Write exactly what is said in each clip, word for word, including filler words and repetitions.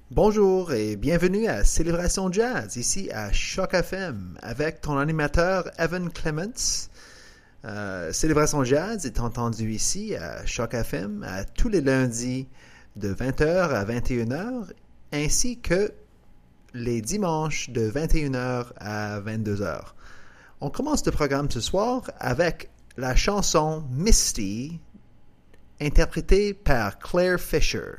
Bonjour et bienvenue à Célébration Jazz, ici à Choc F M, avec ton animateur Evan Clements. Euh, Célébration Jazz est entendu ici à Choc F M à tous les lundis de vingt heures à vingt et une heures, ainsi que les dimanches de vingt et une heures à vingt-deux heures. On commence le programme ce soir avec la chanson Misty, interprétée par Claire Fisher.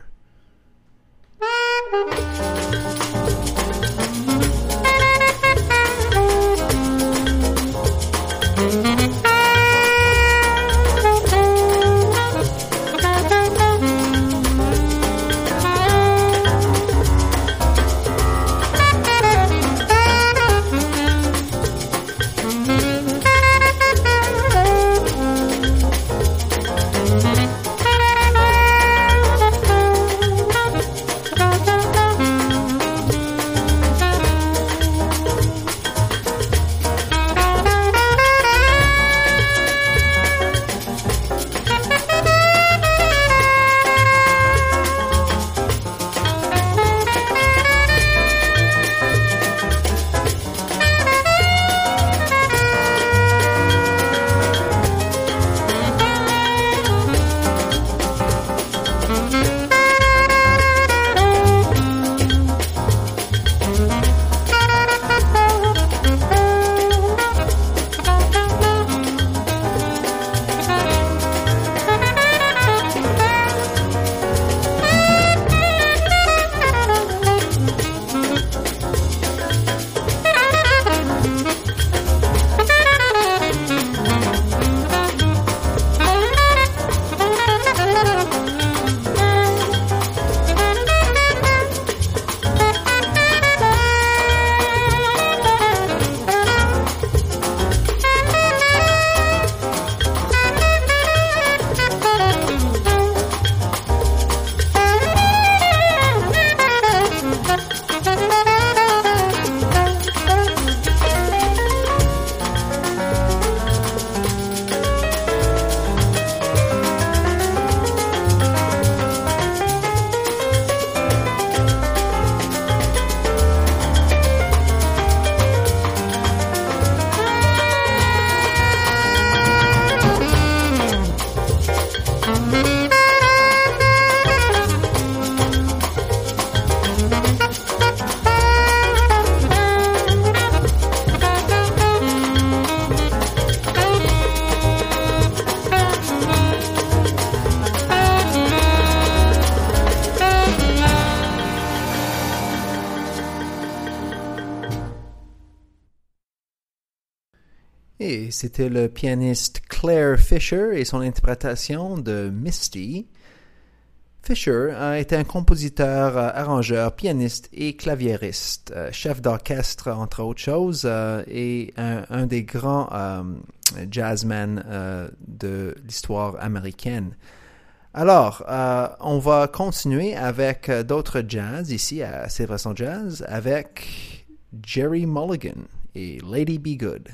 Et c'était le pianiste Claire Fisher et son interprétation de Misty. Fisher a été un compositeur, arrangeur, pianiste et claviériste, chef d'orchestre entre autres choses, et un, un des grands euh, jazzmen euh, de l'histoire américaine. Alors, euh, on va continuer avec d'autres jazz ici à Célébration Jazz avec Gerry Mulligan et Lady Be Good.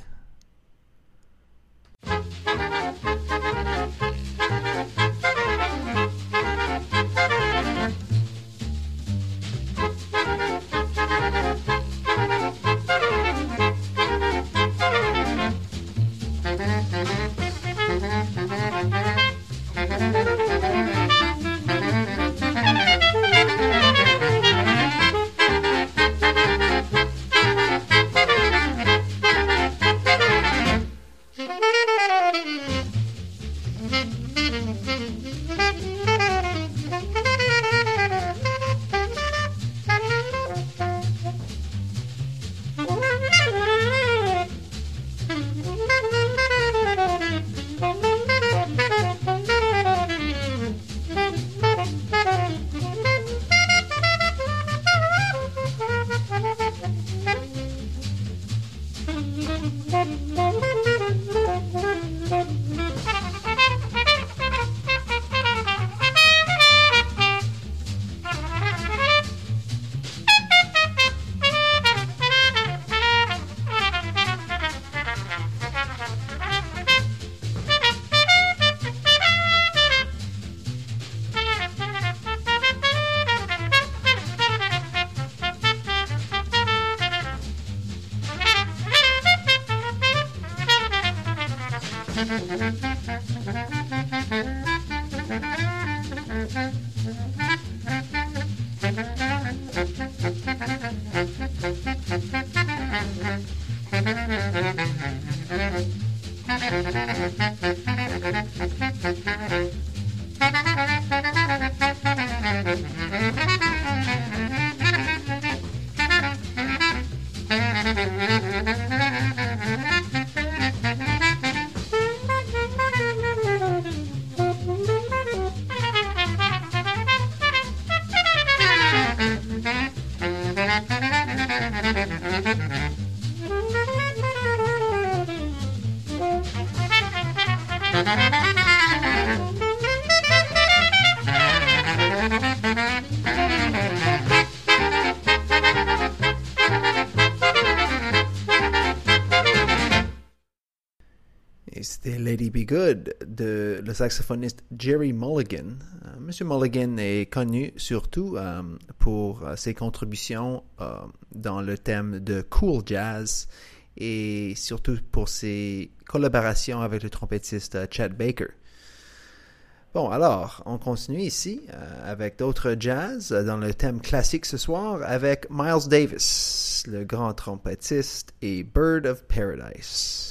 Et c'était Lady Be Good de le saxophoniste Jerry Mulligan. Euh, Monsieur Mulligan est connu surtout euh, pour euh, ses contributions euh, dans le thème de cool jazz et surtout pour ses collaborations avec le trompettiste euh, Chet Baker. Bon, alors, on continue ici euh, avec d'autres jazz euh, dans le thème classique ce soir avec Miles Davis, le grand trompettiste, et Bird of Paradise.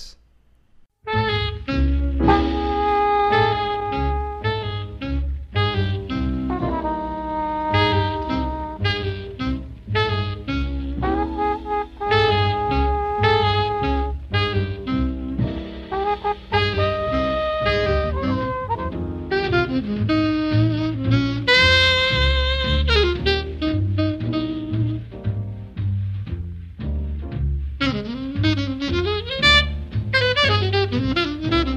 Thank you.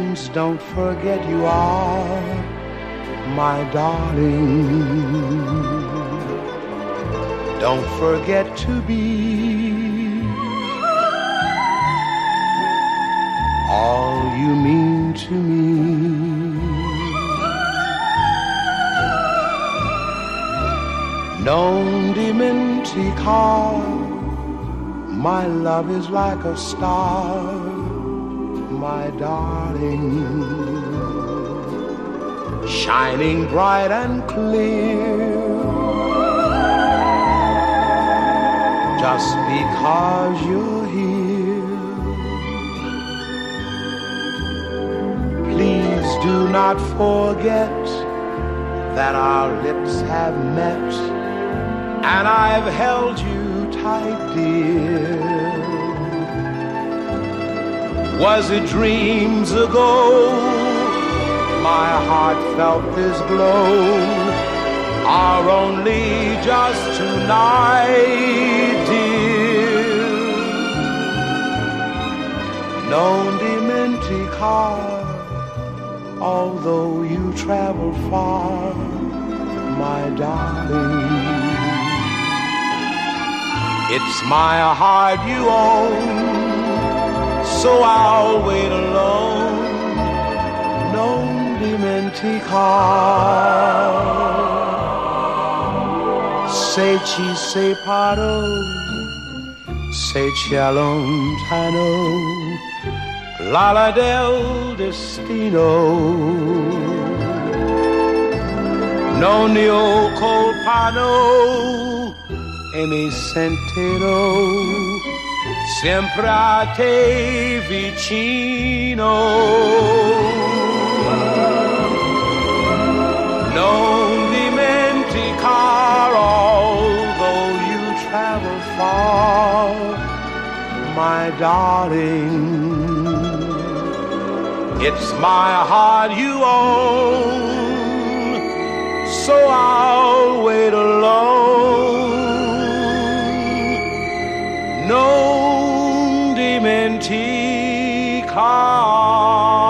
Please don't forget you are my darling. Don't forget to be all you mean to me. Non dimenticar, my love is like a star, my darling, shining bright and clear. Just because you're here, please do not forget that our lips have met, and I've held you tight, dear. Was it dreams ago? My heart felt this glow, or only just tonight, dear. Non dimenticar, although you travel far, my darling, it's my heart you own, so I'll wait alone. Non dimenticar. Se ci separo, se ci allontano, l'ala del destino. Non io colpano e mi sentirò sempre a te vicino. Non dimenticar, although you travel far, my darling, it's my heart you own, so I'll wait alone. Non dimenticar.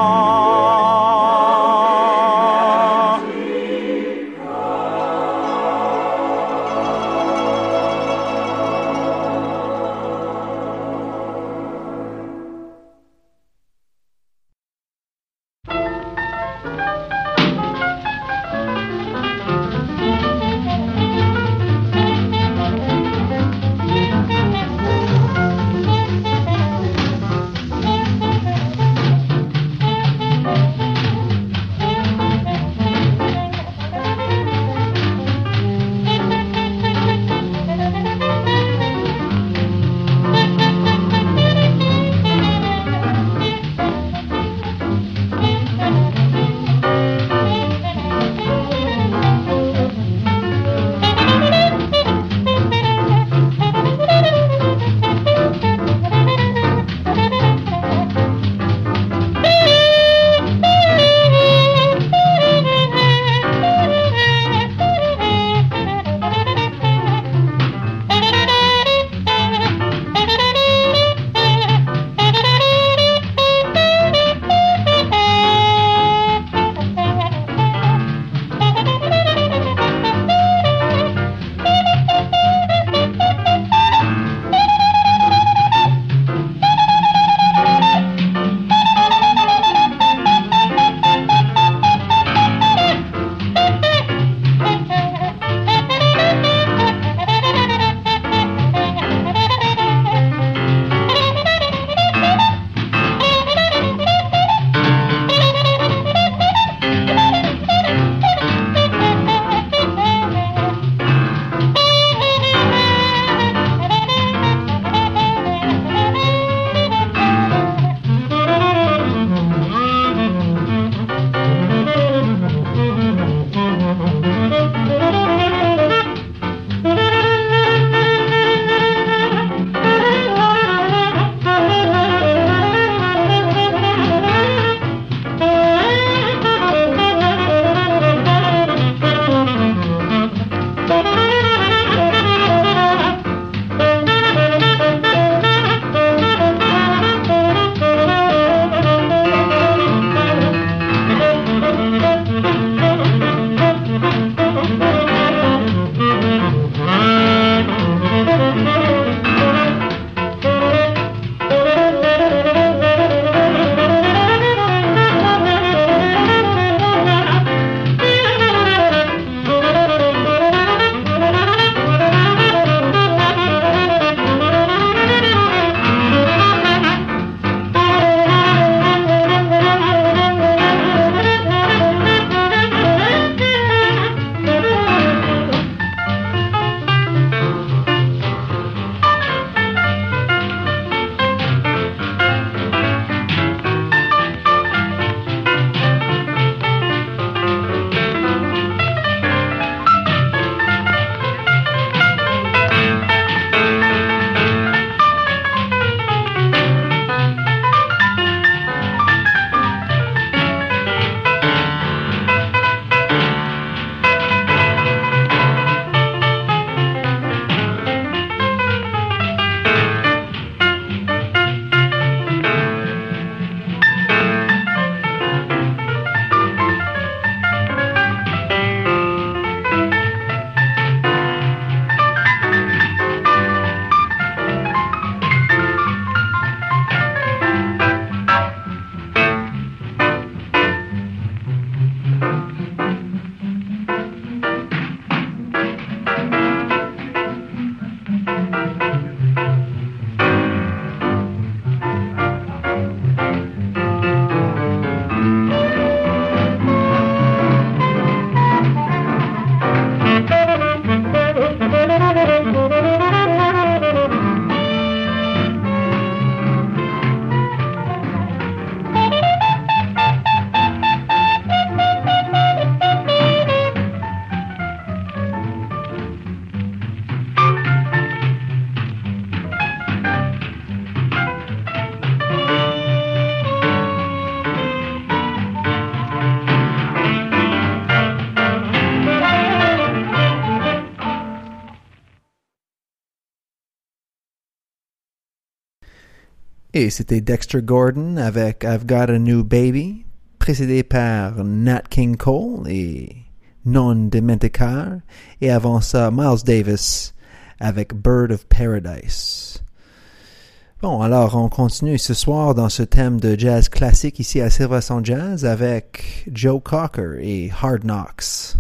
Et c'était Dexter Gordon avec I've Got a New Baby, précédé par Nat King Cole et Non Dimenticar, et avant ça Miles Davis avec Bird of Paradise. Bon, alors on continue ce soir dans ce thème de jazz classique ici à Silverson Jazz avec Joe Cocker et Hard Knocks.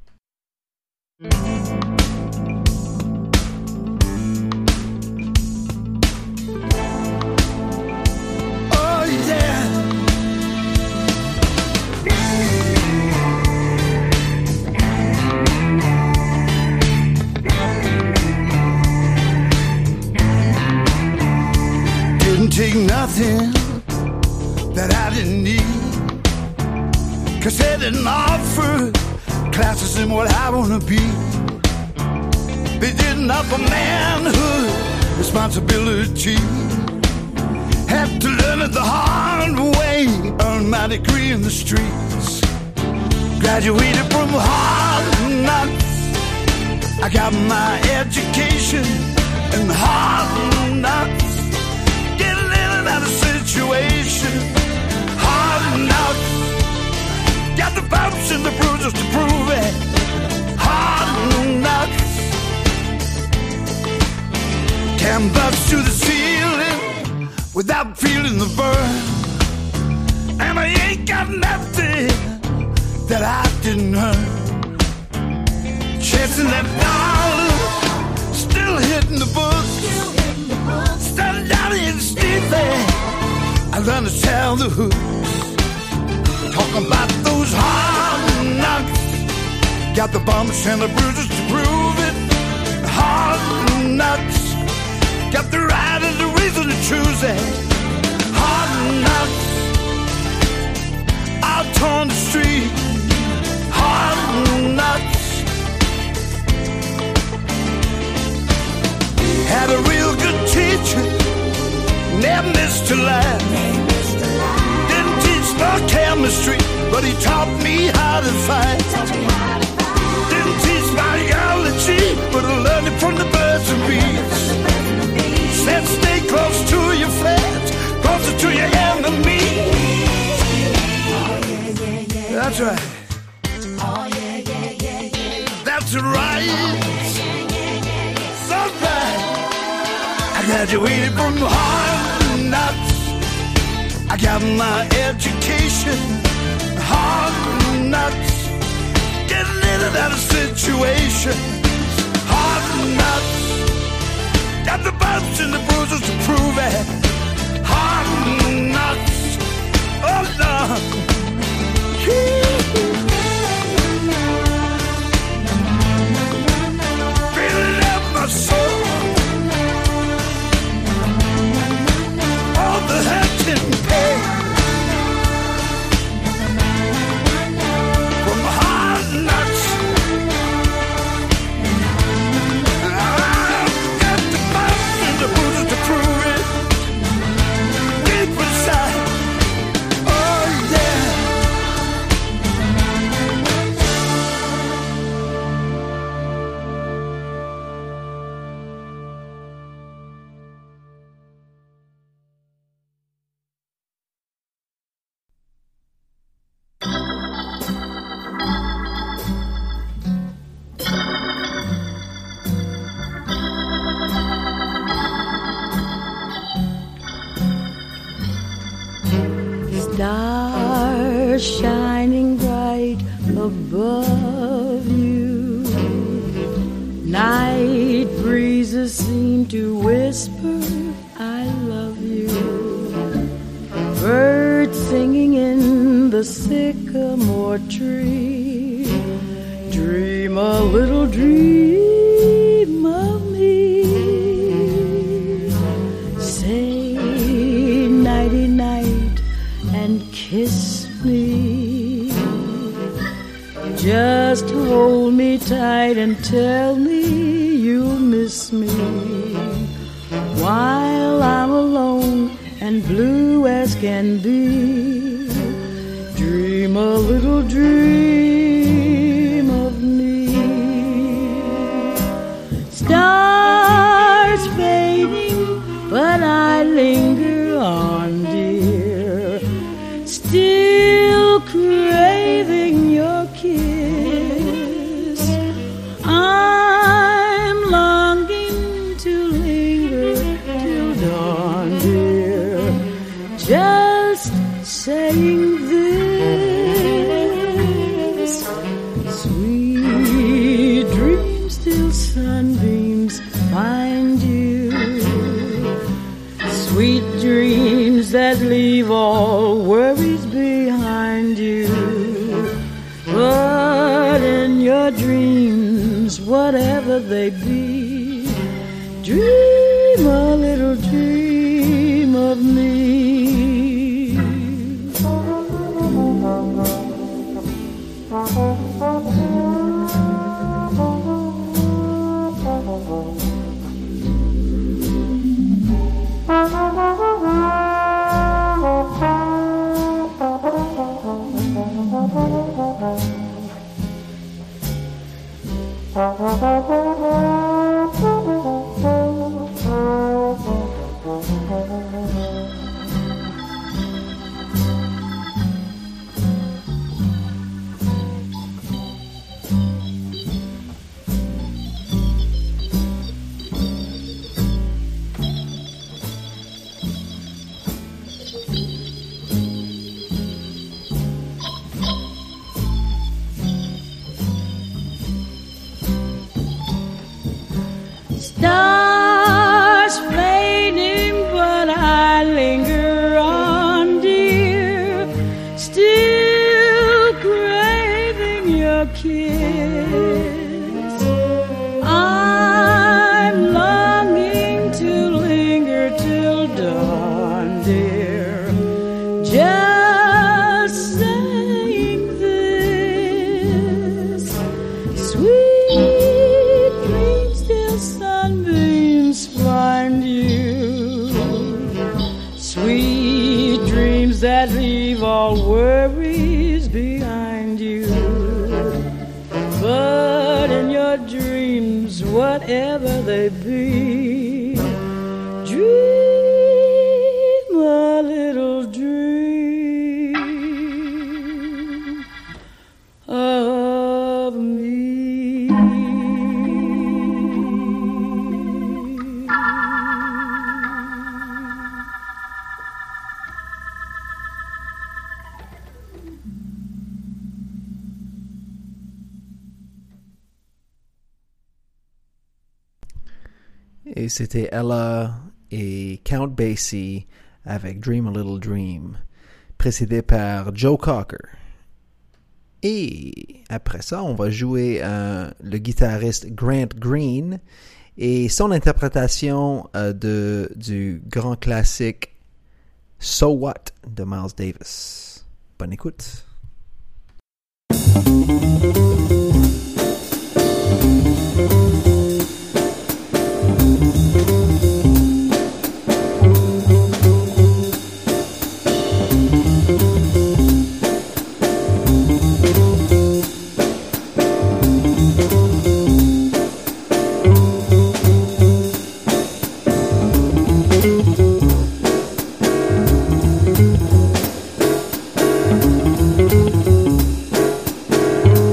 Take nothing that I didn't need, 'cause they didn't offer classes in what I wanna be. They didn't offer manhood, responsibility. Had to learn it the hard way, earn my degree in the streets. Graduated from hard knocks. I got my education in hard knocks. Out of situation, hard knocks. Got the bumps and the bruises to prove it. Hard knocks. Can't bust to the ceiling without feeling the burn. And I ain't got nothing that I didn't earn. Chasing that dollar, still hitting the books. Standing down in the street there, I learned to tell the hooks. Talking about those hard knocks. Got the bumps and the bruises to prove it. Hard knocks. Got the right and the reason to choose it. Hard knocks. Out on the street. Hard knocks. Had a real good teacher, never missed a line. Didn't teach no chemistry, but he taught me how to fight. Didn't teach biology, but I learned it from the birds and bees. Said stay close to your friends, closer to your enemies. That's right. That's right. I graduated from hard knocks. I got my education, hard knocks. Getting in and out of situations, hard knocks. Got the bumps and the bruises to prove it, hard knocks. Oh Lord. Feeling up my soul. All the hurt and pain from hard knocks. I've got the bumps and the bruises to prove it. Deep inside, oh yeah. Stars shining bright above you. Night breezes seem to whisper, I love you. Birds singing in the sycamore tree. Dream a little dream of me. Say nighty night and kiss me. Just hold me tight and tell me you'll miss me while I'm alone and blue as can be. Dream a little dream of me. Stars fading, but I linger whatever they be. Dream a little dream of me. Stars fading, but I linger on, dear, still craving your kiss. I'm longing to linger till dawn, dear, just saying this. Sweet dreams till sunbeams blind you, sweet dreams that leave all worries behind you. But in your dreams, whatever they be, dream a little dream of me. Et c'était Ella et Count Basie avec Dream a Little Dream, précédé par Joe Cocker. Et après ça, on va jouer euh, le guitariste Grant Green et son interprétation euh, de, du grand classique So What de Miles Davis. Bonne écoute. Thank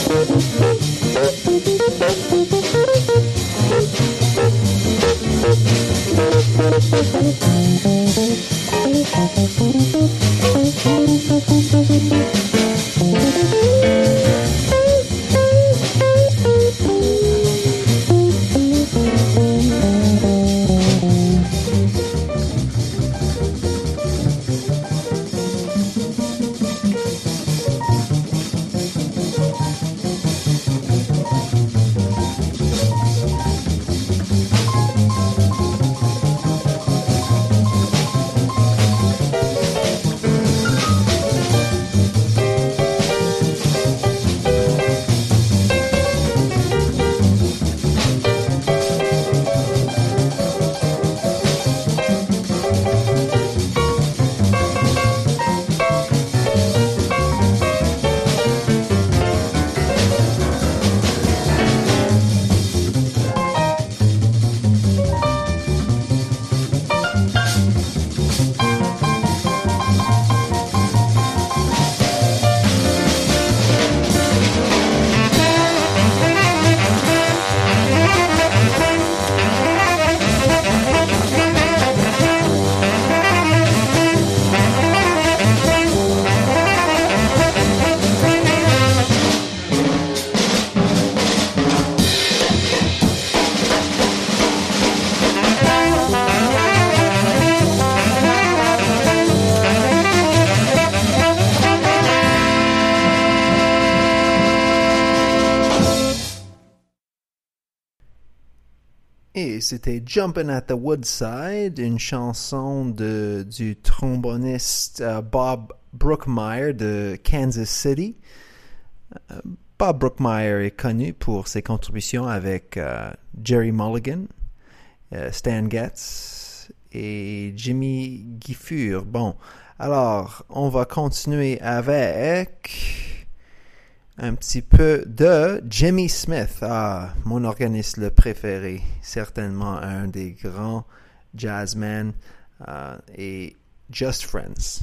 Et c'était Jumpin' at the Woodside, une chanson de, du tromboniste uh, Bob Brookmeyer de Kansas City. Uh, Bob Brookmeyer est connu pour ses contributions avec uh, Jerry Mulligan, uh, Stan Getz et Jimmy Gifford. Bon, alors, on va continuer avec un petit peu de Jimmy Smith, ah, mon organiste le préféré, certainement un des grands jazzmen, uh, et Just Friends.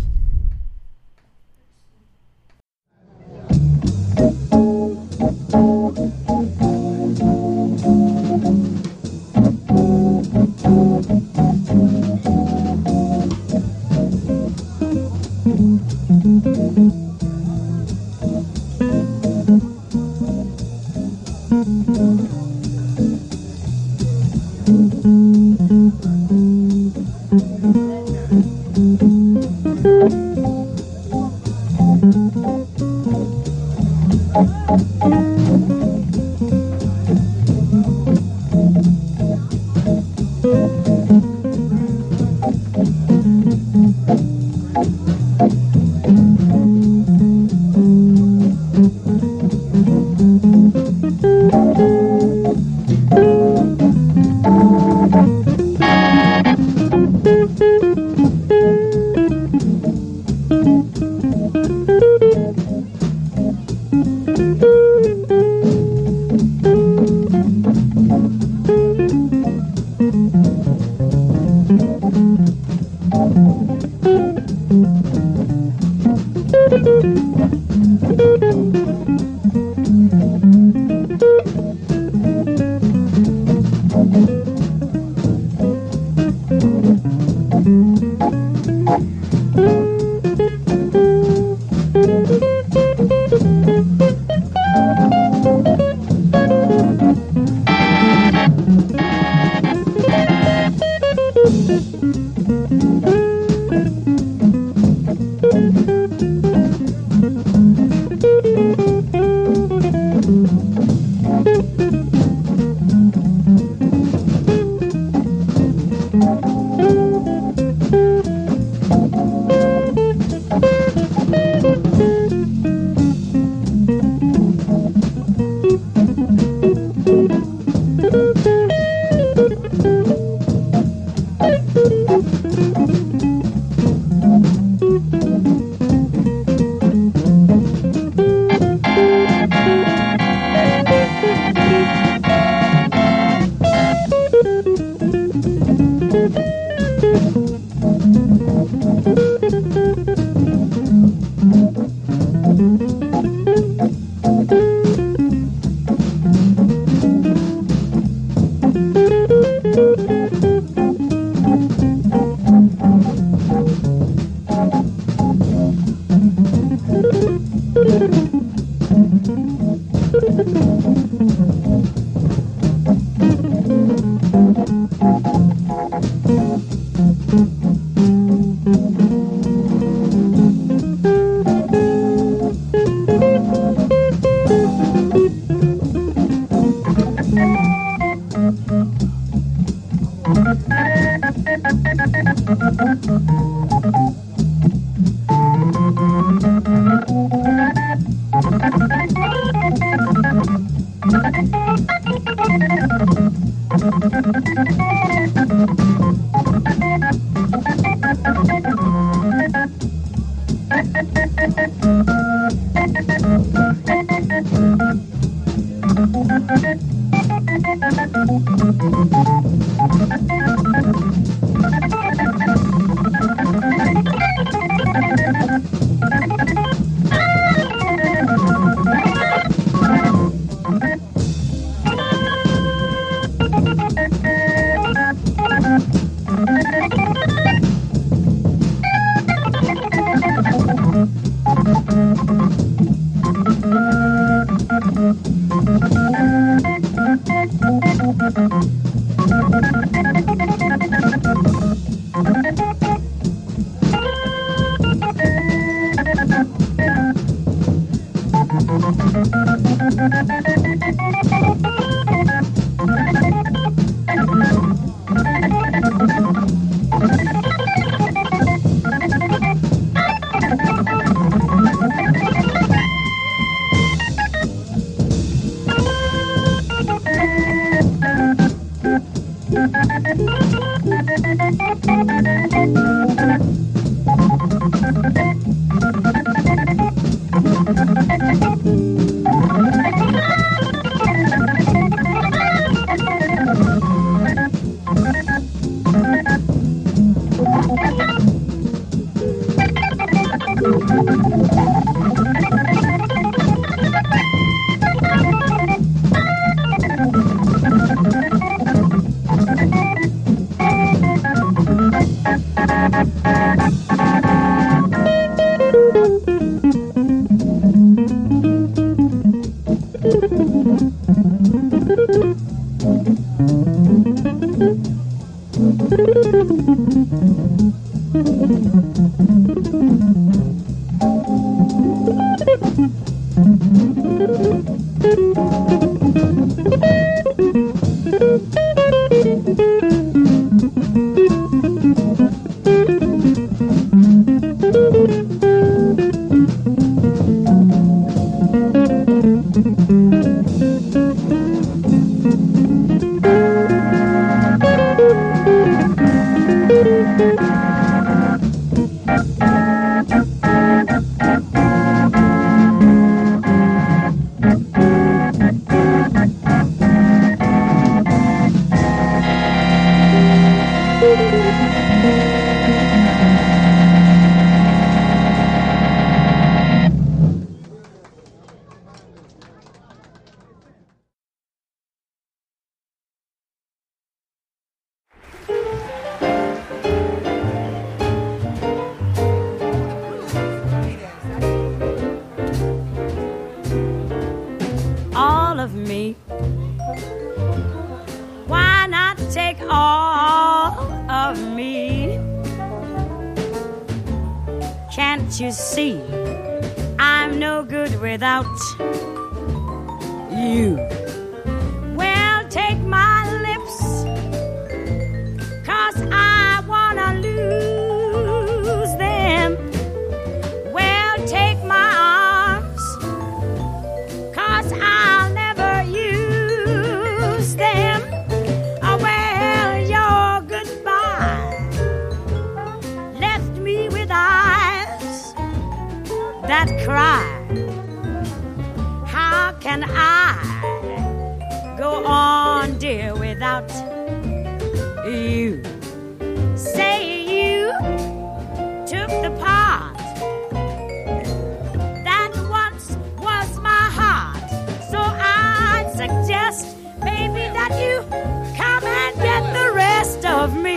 All of me. Why not take all of me? Can't you see I'm no good without you? Well, take my lips, 'cause I wanna lose them. Well, take my arms, 'cause I'll never use them. Oh, well, your goodbye left me with eyes that cry. How can I go on, dear, without you? Say you took the part that once was my heart. So I suggest, baby, that you come and get the rest of me.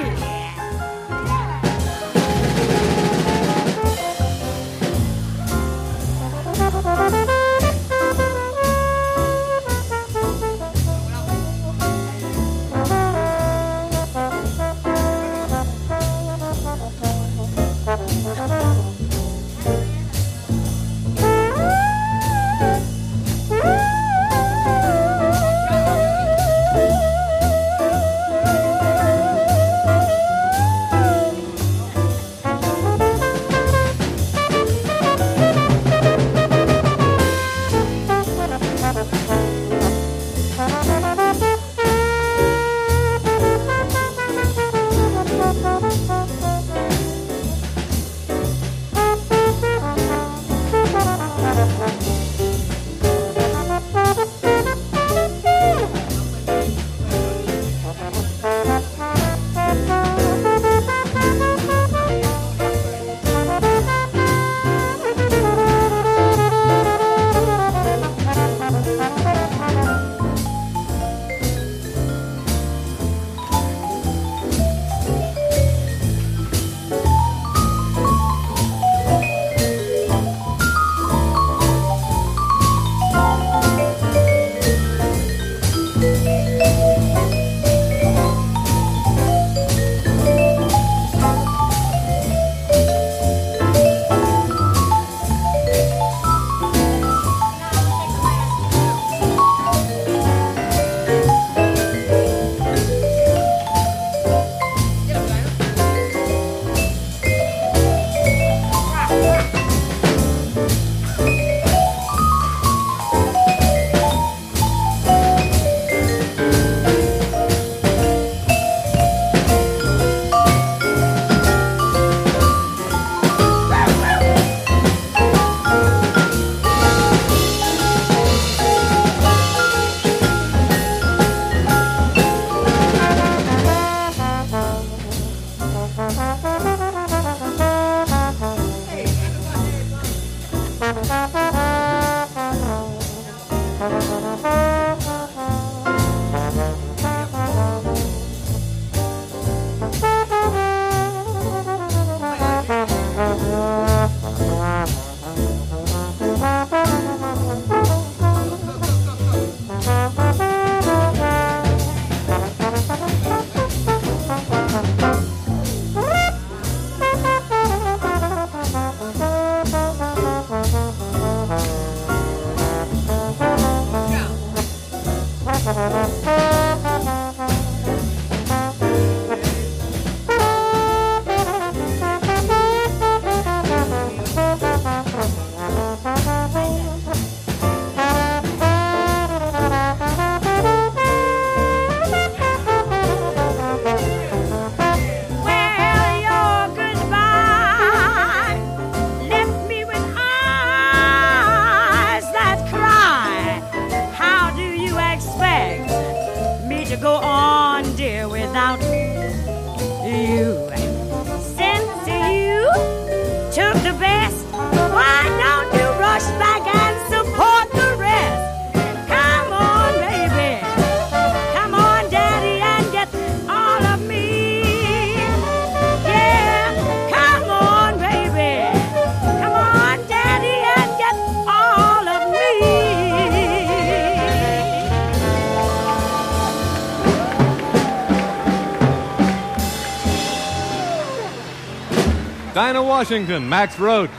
Dinah Washington, Max Roach.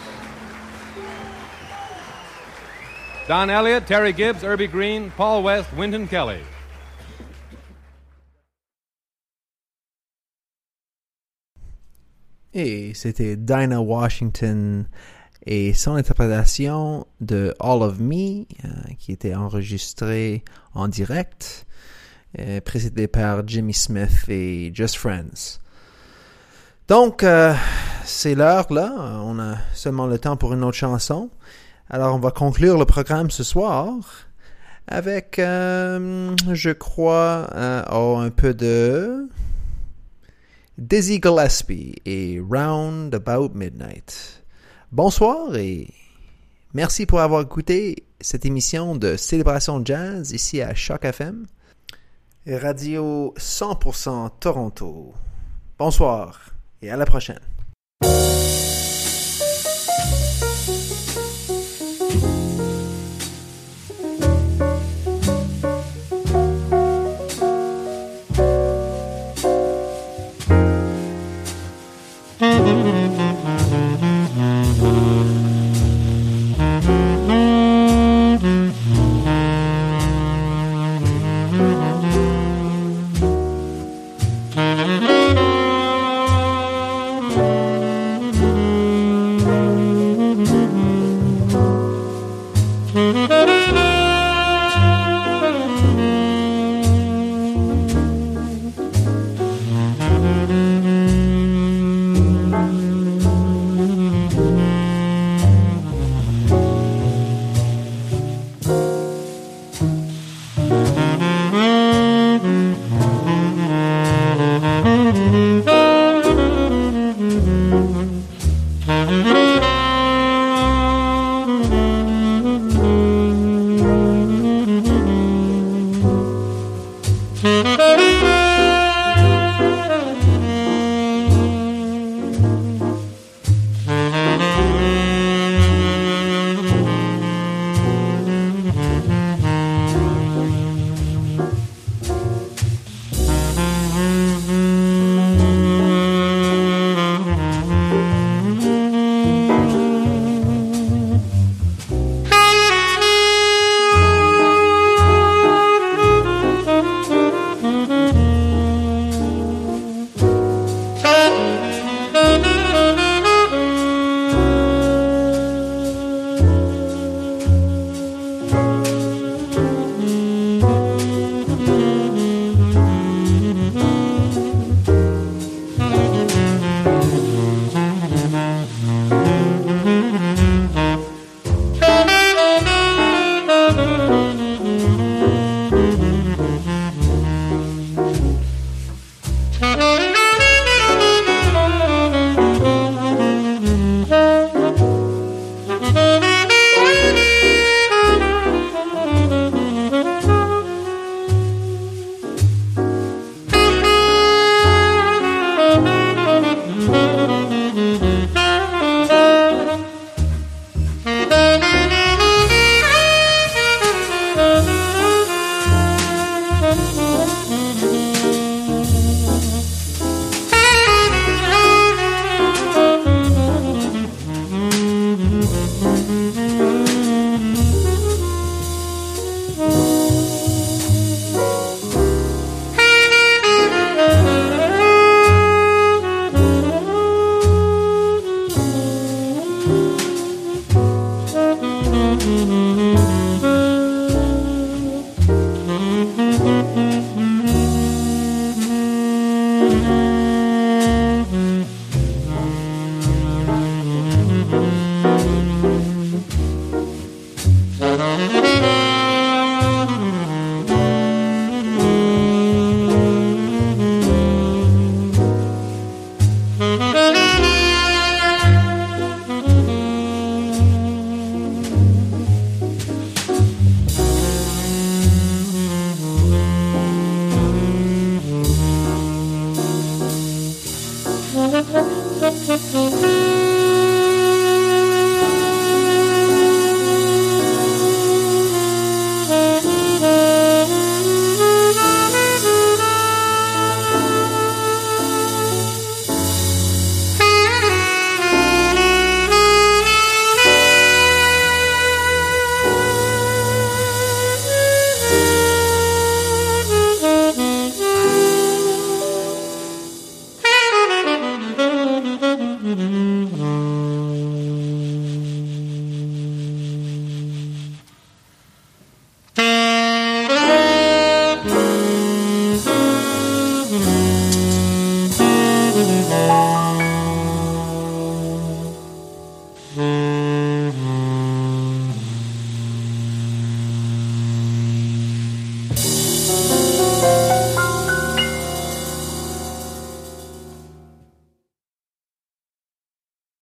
Don Elliott, Terry Gibbs, Irby Green, Paul West, Wynton Kelly. Et c'était Dinah Washington et son interprétation de All of Me, euh, qui était enregistrée en direct, euh, précédée par Jimmy Smith et Just Friends. Donc, euh, c'est l'heure là, on a seulement le temps pour une autre chanson. Alors, on va conclure le programme ce soir avec, euh, je crois, euh, oh, un peu de Dizzy Gillespie et Round About Midnight. Bonsoir et merci pour avoir écouté cette émission de Célébration Jazz ici à Choc F M, Radio cent pour cent Toronto. Bonsoir et à la prochaine.